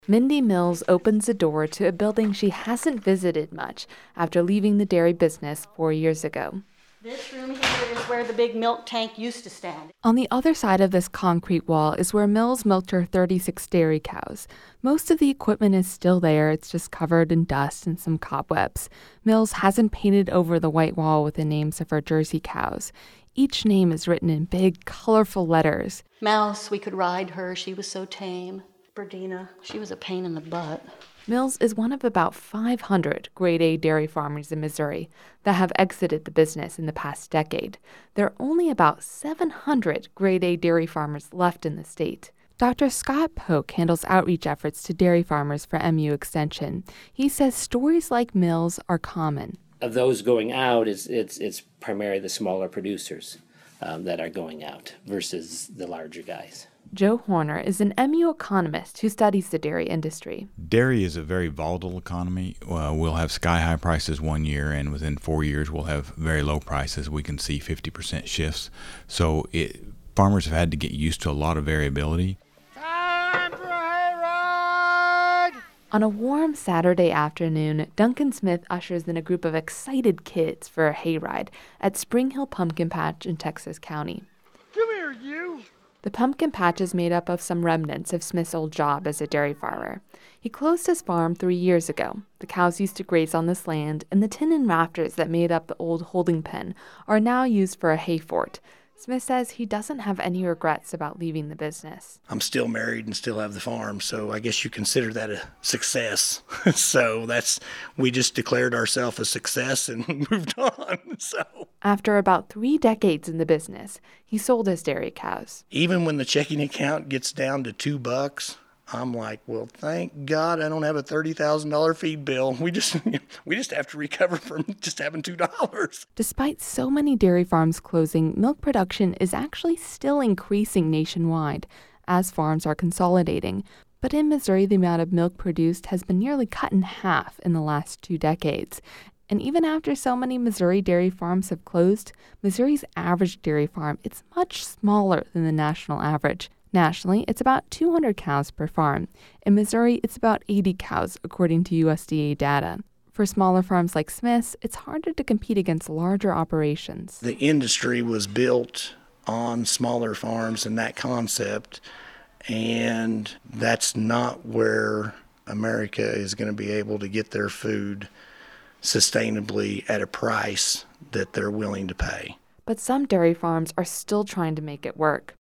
Mindy Mills opens the door to a building she hasn't visited much after leaving the dairy business 4 years ago. This room here is where the big milk tank used to stand. On the other side of this concrete wall is where Mills milked her 36 dairy cows. Most of the equipment is still there, it's just covered in dust and some cobwebs. Mills hasn't painted over the white wall with the names of her Jersey cows. Each name is written in big, colorful letters. Mouse, we could ride her, she was so tame. Berdina, she was a pain in the butt. Mills is one of about 500 grade A dairy farmers in Missouri that have exited the business in the past decade. There are only about 700 grade A dairy farmers left in the state. Dr. Scott Polk handles outreach efforts to dairy farmers for MU Extension. He says stories like Mills are common. Of those going out, it's primarily the smaller producers that are going out versus the larger guys. Joe Horner is an MU economist who studies the dairy industry. Dairy is a very volatile economy. We'll have sky-high prices 1 year, and within 4 years we'll have very low prices. We can see 50% shifts. So farmers have had to get used to a lot of variability. Time for a hayride! On a warm Saturday afternoon, Duncan Smith ushers in a group of excited kids for a hayride at Spring Hill Pumpkin Patch in Texas County. Come here, you! The pumpkin patch is made up of some remnants of Smith's old job as a dairy farmer. He closed his farm 3 years ago. The cows used to graze on this land, and the tin and rafters that made up the old holding pen are now used for a hay fort. Smith says he doesn't have any regrets about leaving the business. I'm still married and still have the farm, so I guess you consider that a success. So we just declared ourselves a success and moved on. So after about 3 decades in the business, he sold his dairy cows. Even when the checking account gets down to $2, I'm like, well, thank God I don't have a $30,000 feed bill. We just have to recover from just having $2. Despite so many dairy farms closing, milk production is actually still increasing nationwide as farms are consolidating. But in Missouri, the amount of milk produced has been nearly cut in half in the last 2 decades. And even after so many Missouri dairy farms have closed, Missouri's average dairy farm is much smaller than the national average. Nationally, it's about 200 cows per farm. In Missouri, it's about 80 cows, according to USDA data. For smaller farms like Smith's, it's harder to compete against larger operations. The industry was built on smaller farms and that concept, and that's not where America is going to be able to get their food sustainably at a price that they're willing to pay. But some dairy farms are still trying to make it work.